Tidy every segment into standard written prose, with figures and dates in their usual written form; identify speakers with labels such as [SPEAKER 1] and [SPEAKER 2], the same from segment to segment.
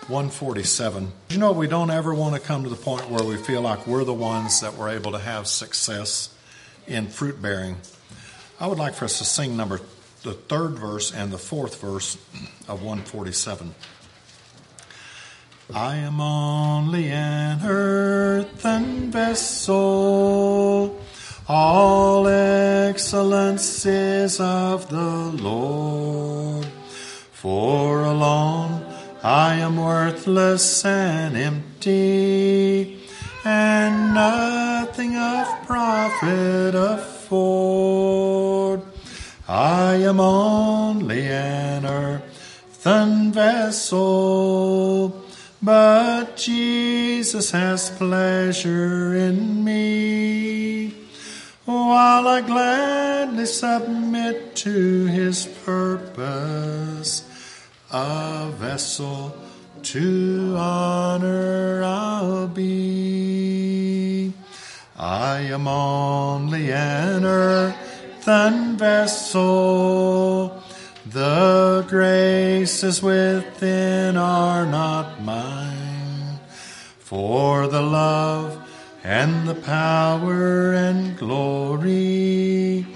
[SPEAKER 1] 147. You know, we don't ever want to come to the point where we feel like we're the ones that were able to have success in fruit bearing. I would like for us to sing the third verse and the fourth verse of 147. I am only an earthen vessel, all excellence is of the Lord. For alone I am worthless and empty, and nothing of profit afford. I am only an earthen vessel, but Jesus has pleasure in me, while I gladly submit to his purpose. A vessel to honor I'll be. I am only an earthen vessel. The graces within are not mine. For the love and the power and glory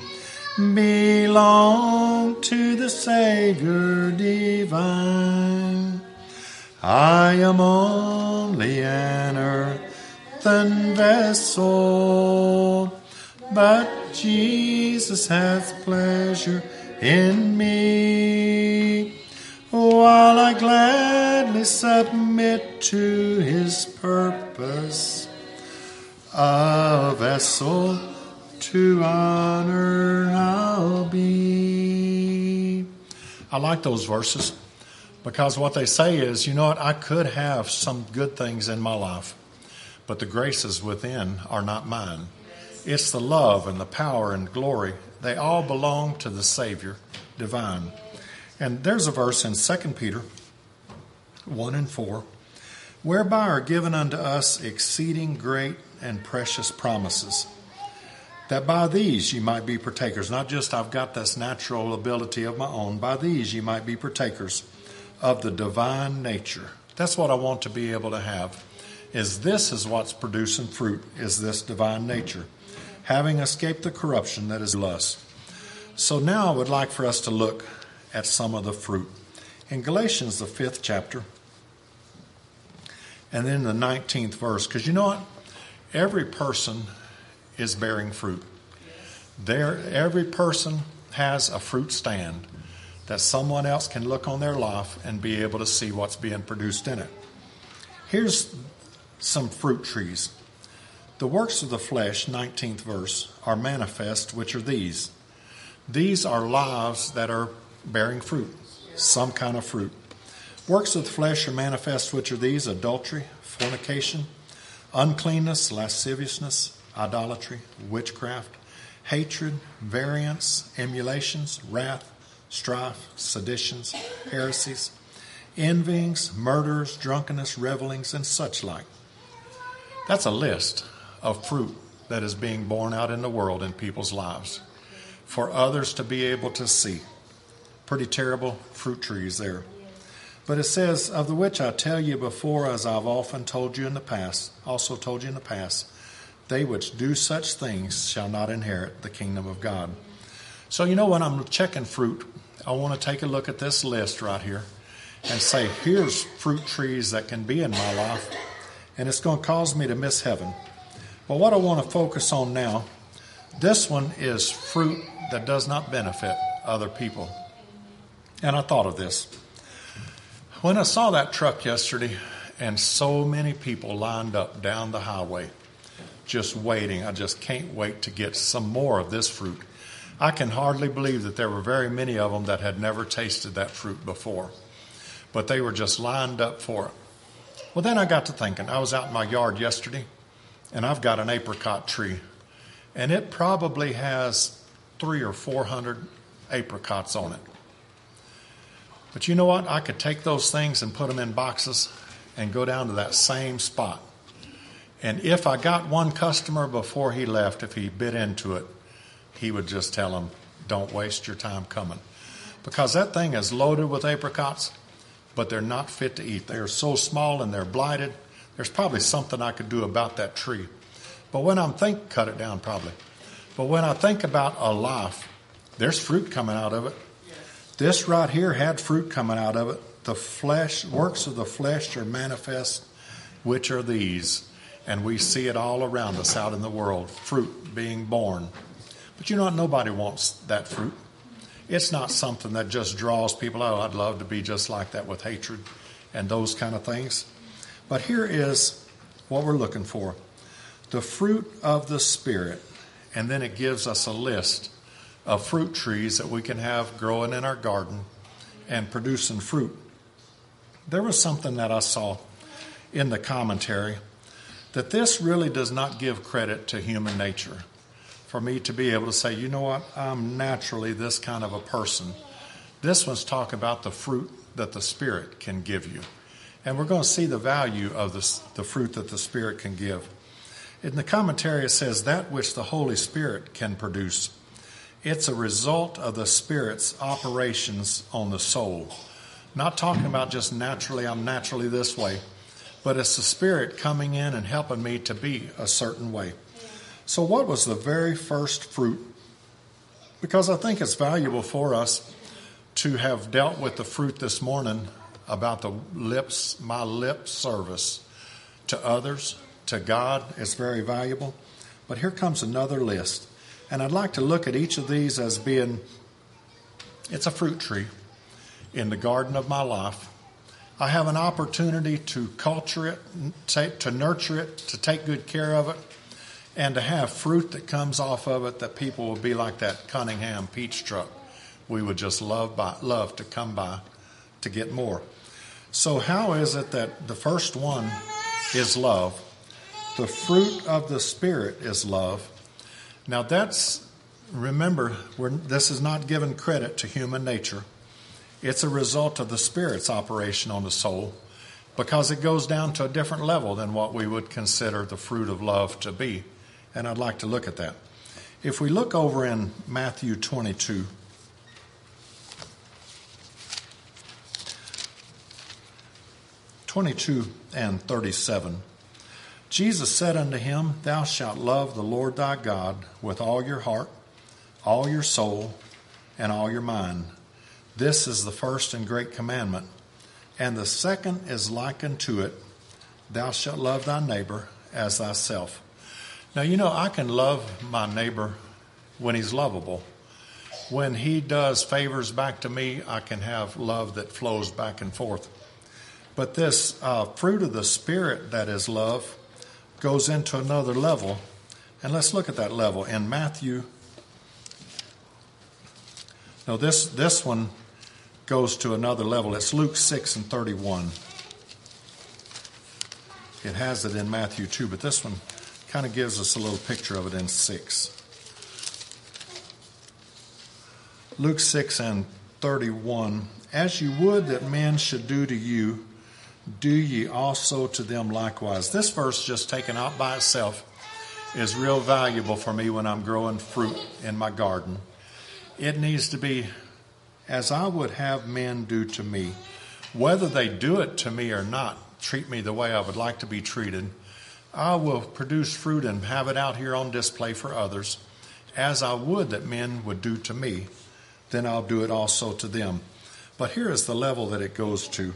[SPEAKER 1] belong to the Savior divine. I am only an earthen vessel, but Jesus has pleasure in me, while I gladly submit to his purpose. A vessel to honor I'll be. I like those verses because what they say is, you know what, I could have some good things in my life, but the graces within are not mine. It's the love and the power and glory. They all belong to the Savior divine. And there's a verse in 2 Peter 1 and 4, whereby are given unto us exceeding great and precious promises, that by these ye might be partakers. Not just I've got this natural ability of my own. By these ye might be partakers of the divine nature. That's what I want to be able to have. This is what's producing fruit, is this divine nature, having escaped the corruption that is lust. So now I would like for us to look at some of the fruit. In Galatians, the 5th chapter, and then the 19th verse, because you know what? Every person is bearing fruit. Every person has a fruit stand that someone else can look on their life and be able to see what's being produced in it. Here's some fruit trees. The works of the flesh, 19th verse, are manifest, which are these. These are lives that are bearing fruit, some kind of fruit. Works of the flesh are manifest, which are these: adultery, fornication, uncleanness, lasciviousness, idolatry, witchcraft, hatred, variance, emulations, wrath, strife, seditions, heresies, envyings, murders, drunkenness, revelings, and such like. That's a list of fruit that is being borne out in the world in people's lives for others to be able to see. Pretty terrible fruit trees there. But it says, of the which I tell you before, as I've often told you in the past, they which do such things shall not inherit the kingdom of God. So, you know, when I'm checking fruit, I want to take a look at this list right here and say, here's fruit trees that can be in my life, and it's going to cause me to miss heaven. But what I want to focus on now, this one is fruit that does not benefit other people. And I thought of this. When I saw that truck yesterday and so many people lined up down the highway just waiting, I just can't wait to get some more of this fruit. I can hardly believe that there were very many of them that had never tasted that fruit before, but they were just lined up for it. Well, then I got to thinking. I was out in my yard yesterday, and I've got an apricot tree, and it probably has 300 or 400 apricots on it. But you know what? I could take those things and put them in boxes and go down to that same spot. And if I got one customer before he left, if he bit into it, he would just tell him, don't waste your time coming. Because that thing is loaded with apricots, but they're not fit to eat. They are so small and they're blighted. There's probably something I could do about that tree. But when cut it down probably. But when I think about a life, there's fruit coming out of it. This right here had fruit coming out of it. The flesh, works of the flesh are manifest, which are these. And we see it all around us out in the world, fruit being born. But you know what? Nobody wants that fruit. It's not something that just draws people, oh, I'd love to be just like that, with hatred and those kind of things. But here is what we're looking for. The fruit of the Spirit. And then it gives us a list of fruit trees that we can have growing in our garden and producing fruit. There was something that I saw in the commentary, that this really does not give credit to human nature. For me to be able to say, you know what, I'm naturally this kind of a person. This one's talking about the fruit that the Spirit can give you. And we're going to see the value of the fruit that the Spirit can give. In the commentary it says, that which the Holy Spirit can produce. It's a result of the Spirit's operations on the soul. Not talking about just naturally, I'm naturally this way. But it's the Spirit coming in and helping me to be a certain way. So what was the very first fruit? Because I think it's valuable for us to have dealt with the fruit this morning about my lip service to others, to God. It's very valuable. But here comes another list. And I'd like to look at each of these as being, it's a fruit tree in the garden of my life. I have an opportunity to culture it, to nurture it, to take good care of it, and to have fruit that comes off of it that people will be like that Cunningham peach truck. We would just love to come by to get more. So how is it that the first one is love? The fruit of the Spirit is love. Now remember, this is not giving credit to human nature. It's a result of the Spirit's operation on the soul, because it goes down to a different level than what we would consider the fruit of love to be. And I'd like to look at that. If we look over in Matthew 22, and 37, Jesus said unto him, Thou shalt love the Lord thy God with all your heart, all your soul, and all your mind. This is the first and great commandment. And the second is like unto it, Thou shalt love thy neighbor as thyself. Now, you know, I can love my neighbor when he's lovable. When he does favors back to me, I can have love that flows back and forth. But this fruit of the Spirit that is love goes into another level. And let's look at that level. In Matthew, no, this one goes to another level. It's Luke 6 and 31. It has it in Matthew 2, but this one kind of gives us a little picture of it in 6. Luke 6 and 31. As you would that men should do to you, do ye also to them likewise. This verse, just taken out by itself, is real valuable for me when I'm growing fruit in my garden. It needs to be, as I would have men do to me. Whether they do it to me or not, treat me the way I would like to be treated, I will produce fruit and have it out here on display for others, as I would that men would do to me. Then I'll do it also to them. But here is the level that it goes to.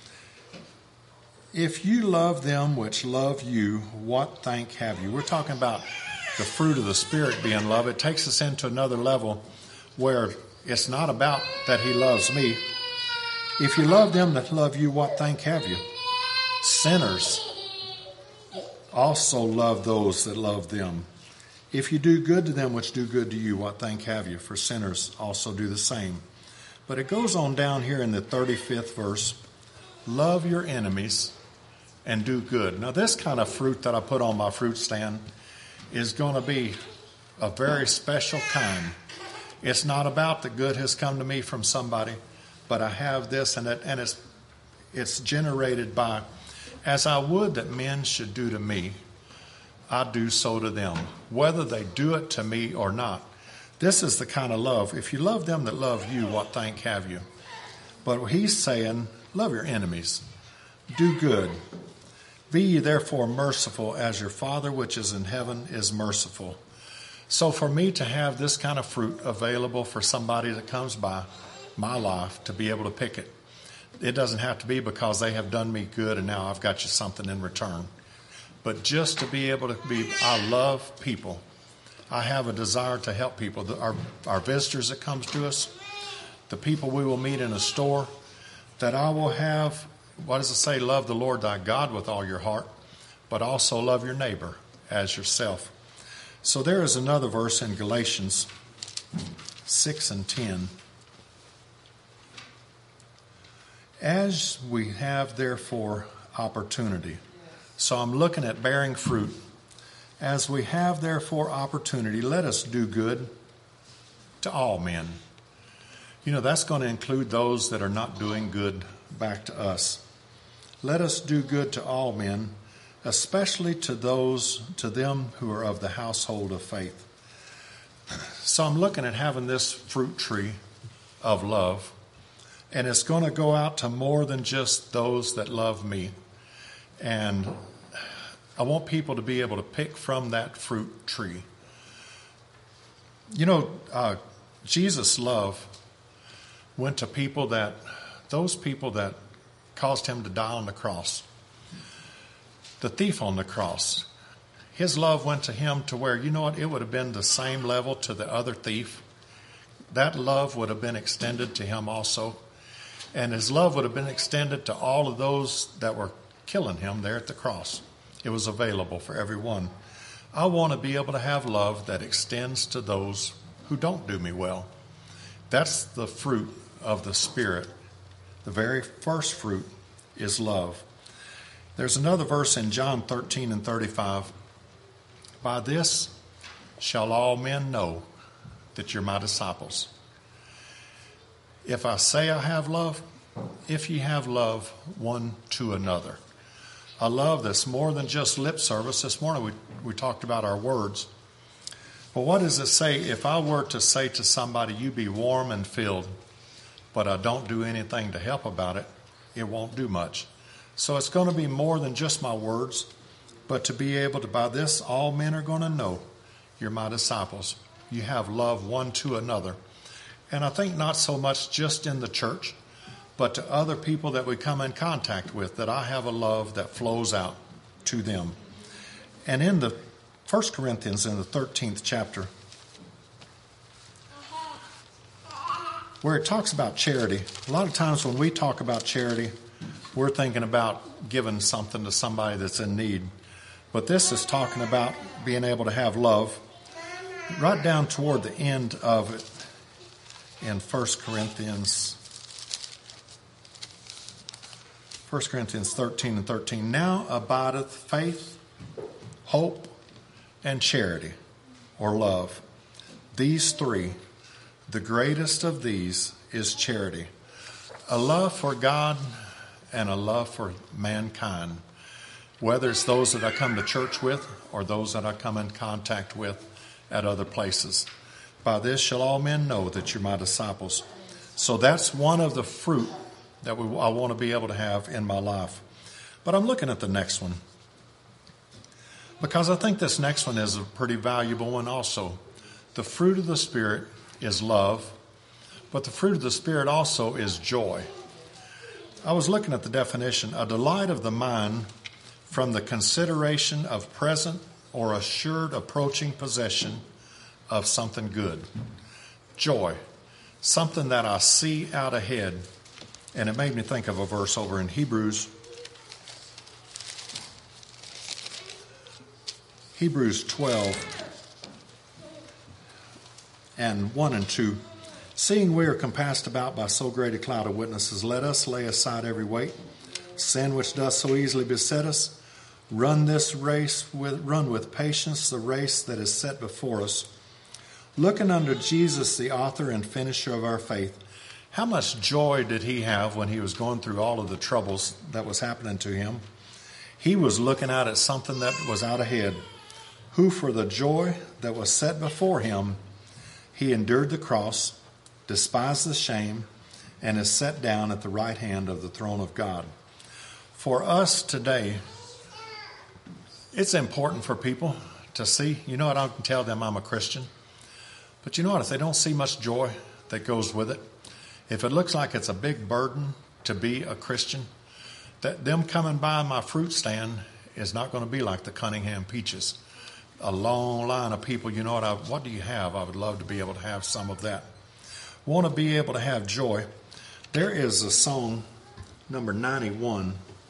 [SPEAKER 1] If you love them which love you, what thank have you? We're talking about the fruit of the Spirit being love. It takes us into another level where it's not about that he loves me. If you love them that love you, what thank have you? Sinners also love those that love them. If you do good to them which do good to you, what thank have you? For sinners also do the same. But it goes on down here in the 35th verse. Love your enemies and do good. Now this kind of fruit that I put on my fruit stand is going to be a very special kind. It's not about the good has come to me from somebody, but I have this and it's generated by, as I would that men should do to me, I do so to them, whether they do it to me or not. This is the kind of love. If you love them that love you, what thank have you? But he's saying, Love your enemies. Do good. Be ye therefore merciful as your Father which is in heaven is merciful. So for me to have this kind of fruit available for somebody that comes by my life to be able to pick it, it doesn't have to be because they have done me good and now I've got you something in return. But just to be able to be, I love people. I have a desire to help people. Our visitors that comes to us, the people we will meet in a store, that I will have, what does it say? Love the Lord thy God with all your heart, but also love your neighbor as yourself. So there is another verse in Galatians 6 and 10. As we have therefore opportunity. So I'm looking at bearing fruit. As we have therefore opportunity, let us do good to all men. You know, that's going to include those that are not doing good back to us. Let us do good to all men, especially to them who are of the household of faith. So I'm looking at having this fruit tree of love, and it's going to go out to more than just those that love me. And I want people to be able to pick from that fruit tree. You know, Jesus' love went to those people that caused him to die on the cross. The thief on the cross, his love went to him to where, you know what, it would have been the same level to the other thief. That love would have been extended to him also. And his love would have been extended to all of those that were killing him there at the cross. It was available for everyone. I want to be able to have love that extends to those who don't do me well. That's the fruit of the Spirit. The very first fruit is love. There's another verse in John 13 and 35. By this shall all men know that you're my disciples. If I say I have love, if ye have love one to another. A love that's more than just lip service. This morning we talked about our words. But what does it say? If I were to say to somebody, you be warm and filled, but I don't do anything to help about it, it won't do much. So it's going to be more than just my words, but to be able to, by this, all men are going to know you're my disciples. You have love one to another. And I think not so much just in the church, but to other people that we come in contact with, that I have a love that flows out to them. And in the 1 Corinthians, in the 13th chapter, where it talks about charity, a lot of times when we talk about charity, we're thinking about giving something to somebody that's in need. But this is talking about being able to have love. Right down toward the end of it in 1 Corinthians 13 and 13. Now abideth faith, hope, and charity, or love. These three, the greatest of these is charity. A love for God and a love for mankind, whether it's those that I come to church with or those that I come in contact with at other places. By this shall all men know that you're my disciples. So that's one of the fruit that I want to be able to have in my life. But I'm looking at the next one, because I think this next one is a pretty valuable one also. The fruit of the Spirit is love, but the fruit of the Spirit also is joy. I was looking at the definition: a delight of the mind from the consideration of present or assured approaching possession of something good. Joy, something that I see out ahead. And it made me think of a verse over in Hebrews 12 and 1 and 2. Seeing we are compassed about by so great a cloud of witnesses, let us lay aside every weight, sin which doth so easily beset us, run with patience the race that is set before us, looking unto Jesus, the author and finisher of our faith. How much joy did he have when he was going through all of the troubles that was happening to him? He was looking out at something that was out ahead. Who for the joy that was set before him, he endured the cross, despised the shame, and is set down at the right hand of the throne of God. For us today, it's important for people to see, you know what, I can tell them I'm a Christian. But you know what, if they don't see much joy that goes with it, if it looks like it's a big burden to be a Christian, that them coming by my fruit stand is not going to be like the Cunningham peaches. A long line of people, you know what do you have? I would love to be able to have some of that. Want to be able to have joy. There is a song, number 91.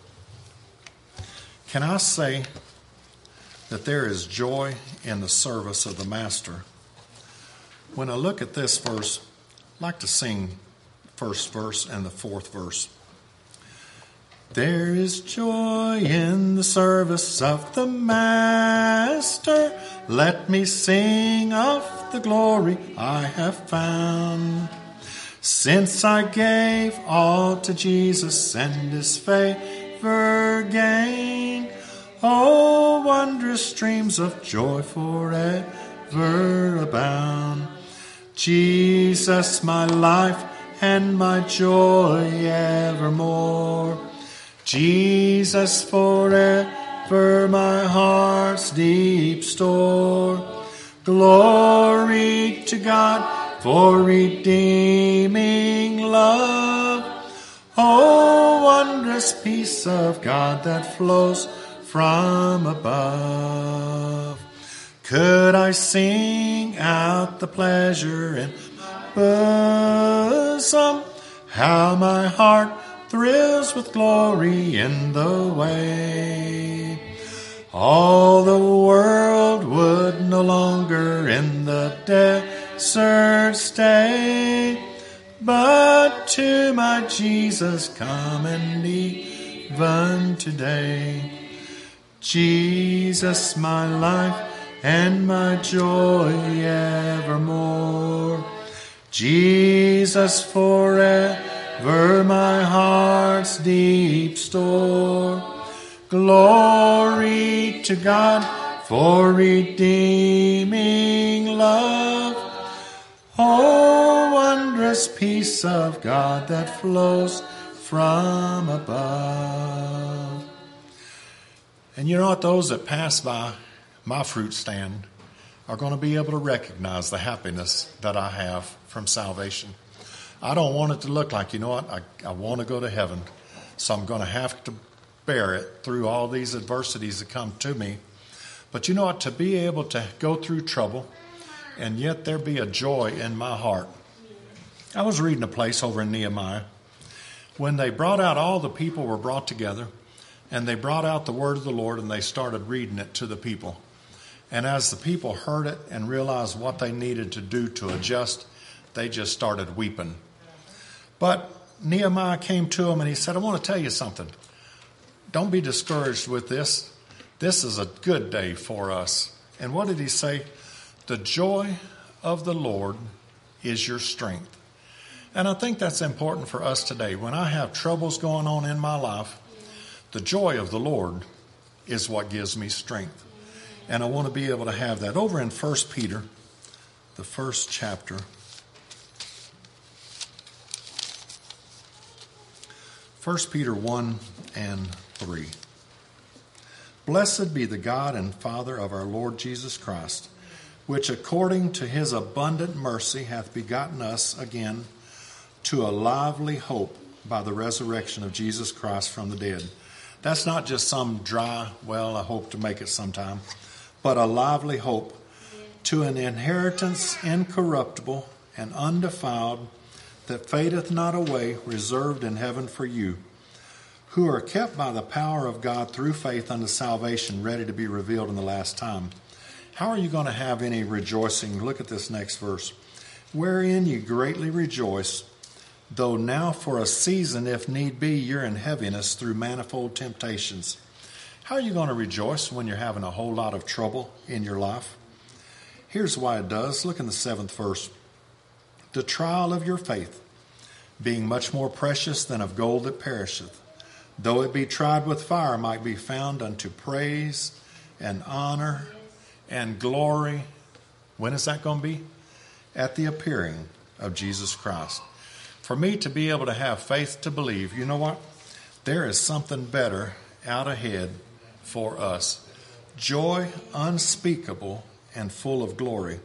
[SPEAKER 1] Can I say that there is joy in the service of the Master? When I look at this verse, I'd like to sing first verse and the fourth verse. There is joy in the service of the Master. Let me sing of the glory I have found. Since I gave all to Jesus and his favor gained, oh, wondrous streams of joy forever abound. Jesus, my life and my joy evermore. Jesus, forever my heart's deep store. Glory to God for redeeming love. Oh, wondrous peace of God that flows from above. Could I sing out the pleasure in my bosom? How my heart thrills with glory in the way. All the world would no longer in the desert stay, but to my Jesus come and even today. Jesus, my life and my joy evermore. Jesus, forever my heart's deep store. Glory to God for redeeming love. Oh, wondrous peace of God that flows from above. And you know what? Those that pass by my fruit stand are going to be able to recognize the happiness that I have from salvation. I don't want it to look like, you know what, I want to go to heaven, so I'm going to have to bear it through all these adversities that come to me. But you know what, to be able to go through trouble and yet there be a joy in my heart. I was reading a place over in Nehemiah when they brought out, all the people were brought together and they brought out the word of the Lord and they started reading it to the people. And as the people heard it and realized what they needed to do to adjust, they just started weeping. But Nehemiah came to them and he said, I want to tell you something. Don't be discouraged with this. This is a good day for us. And what did he say? The joy of the Lord is your strength. And I think that's important for us today. When I have troubles going on in my life, the joy of the Lord is what gives me strength. And I want to be able to have that. Over in 1 Peter, the first chapter. 1 Peter 1 and 3. Blessed be the God and Father of our Lord Jesus Christ, which according to his abundant mercy hath begotten us again to a lively hope by the resurrection of Jesus Christ from the dead. That's not just some dry, well, I hope to make it sometime, but a lively hope to an inheritance incorruptible and undefiled that fadeth not away, reserved in heaven for you, who are kept by the power of God through faith unto salvation, ready to be revealed in the last time. How are you going to have any rejoicing? Look at this next verse. Wherein you greatly rejoice, though now for a season, if need be, you're in heaviness through manifold temptations. How are you going to rejoice when you're having a whole lot of trouble in your life? Here's why it does. Look in the 7th verse. The trial of your faith, being much more precious than of gold that perisheth, though it be tried with fire, might be found unto praise and honor and glory. When is that going to be? At the appearing of Jesus Christ. For me to be able to have faith to believe, you know what? There is something better out ahead for us. Joy unspeakable and full of glory.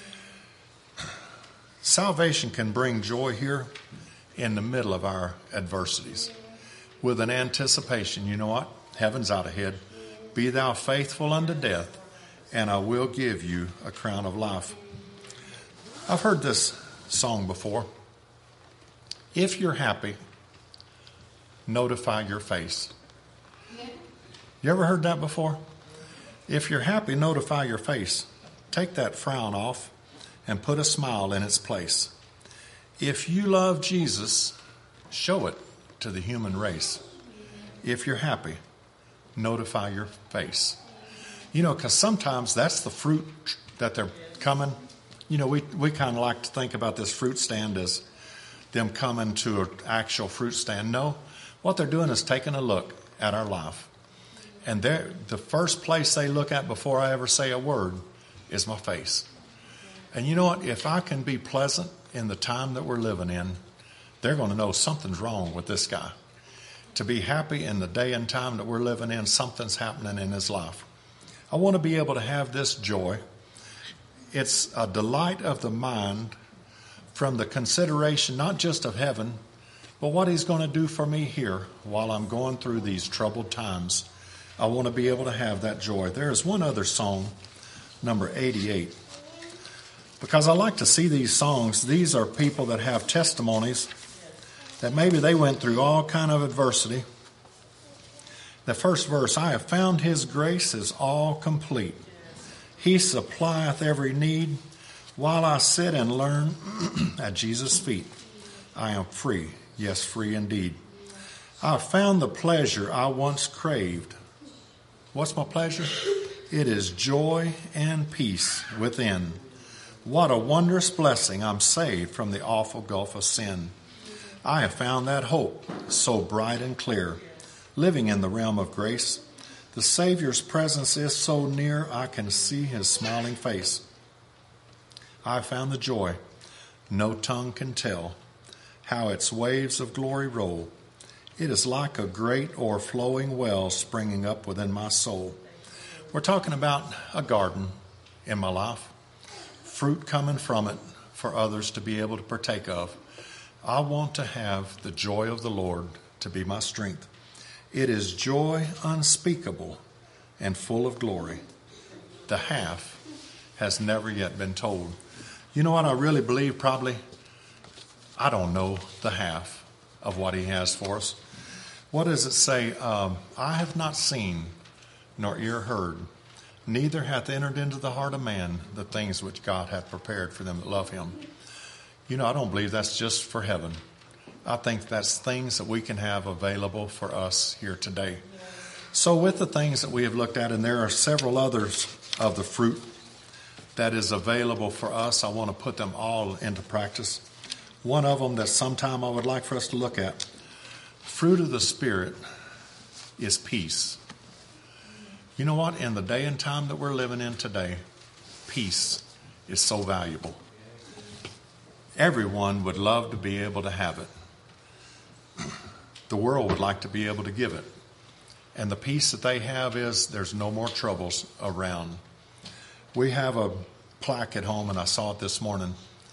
[SPEAKER 1] Salvation can bring joy here in the middle of our adversities with an anticipation. You know what? Heaven's out ahead. Be thou faithful unto death, and I will give you a crown of life. I've heard this song before. If you're happy, notify your face. You ever heard that before? If you're happy, notify your face. Take that frown off and put a smile in its place. If you love Jesus, show it to the human race. If you're happy, notify your face. You know, because sometimes that's the fruit that they're coming. You know, we kind of like to think about this fruit stand as them coming to an actual fruit stand. No, what they're doing is taking a look at our life. And the first place they look at before I ever say a word is my face. And you know what? If I can be pleasant in the time that we're living in, they're going to know something's wrong with this guy. To be happy in the day and time that we're living in, something's happening in his life. I want to be able to have this joy. It's a delight of the mind from the consideration not just of heaven, but what he's going to do for me here while I'm going through these troubled times. I want to be able to have that joy. There is one other song, number 88. Because I like to see these songs. These are people that have testimonies that maybe they went through all kind of adversity. The first verse, I have found his grace is all complete. He supplieth every need. While I sit and learn at Jesus' feet, I am free, yes, free indeed. I have found the pleasure I once craved. What's my pleasure? It is joy and peace within. What a wondrous blessing. I'm saved from the awful gulf of sin. I have found that hope so bright and clear, living in the realm of grace. The Savior's presence is so near, I can see his smiling face. I found the joy no tongue can tell, how its waves of glory roll. It is like a great o'erflowing well springing up within my soul. We're talking about a garden in my life, fruit coming from it for others to be able to partake of. I want to have the joy of the Lord to be my strength. It is joy unspeakable and full of glory. The half has never yet been told. You know what I really believe probably? I don't know the half of what he has for us. What does it say? I have not seen nor ear heard, neither hath entered into the heart of man the things which God hath prepared for them that love him. You know, I don't believe that's just for heaven. I think that's things that we can have available for us here today. So with the things that we have looked at, and there are several others of the fruit that is available for us, I want to put them all into practice. One of them that sometime I would like for us to look at, fruit of the Spirit, is peace. You know what? In the day and time that we're living in today, peace is so valuable. Everyone would love to be able to have it. The world would like to be able to give it. And the peace that they have is there's no more troubles around. We have a plaque at home, and I saw it this morning.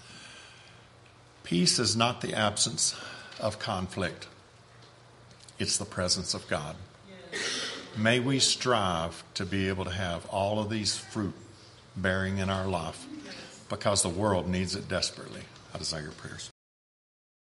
[SPEAKER 1] Peace is not the absence of conflict. It's the presence of God. May we strive to be able to have all of these fruit bearing in our life, because the world needs it desperately. I desire your prayers.